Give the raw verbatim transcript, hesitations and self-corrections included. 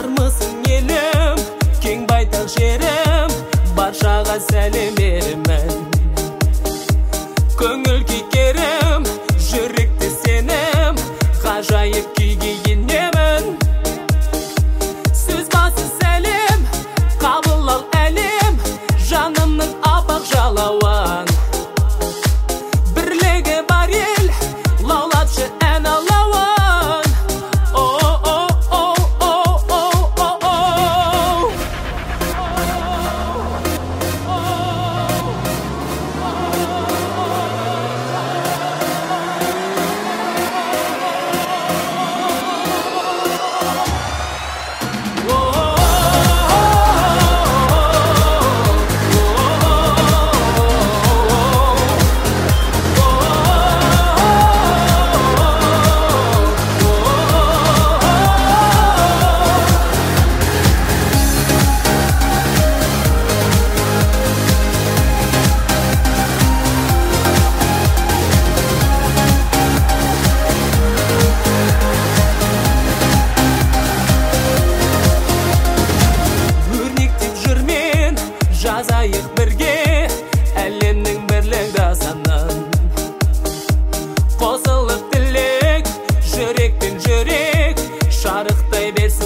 бармысың елім, кең байтақ жерім, баршаға сәлем беремін. Көңіл күй керім, жүректе сенім, ғажайып күйге енемін. Сөз басы сәлем, қабыл ал әлем, жанымның апақ жалауын. Бірлігі бар ел, лаулатшы ән алауын. Жазайық бірге әлемнің бірлік дастанын. Қосылып тілек, жүректен жүрек, шарықтай берсін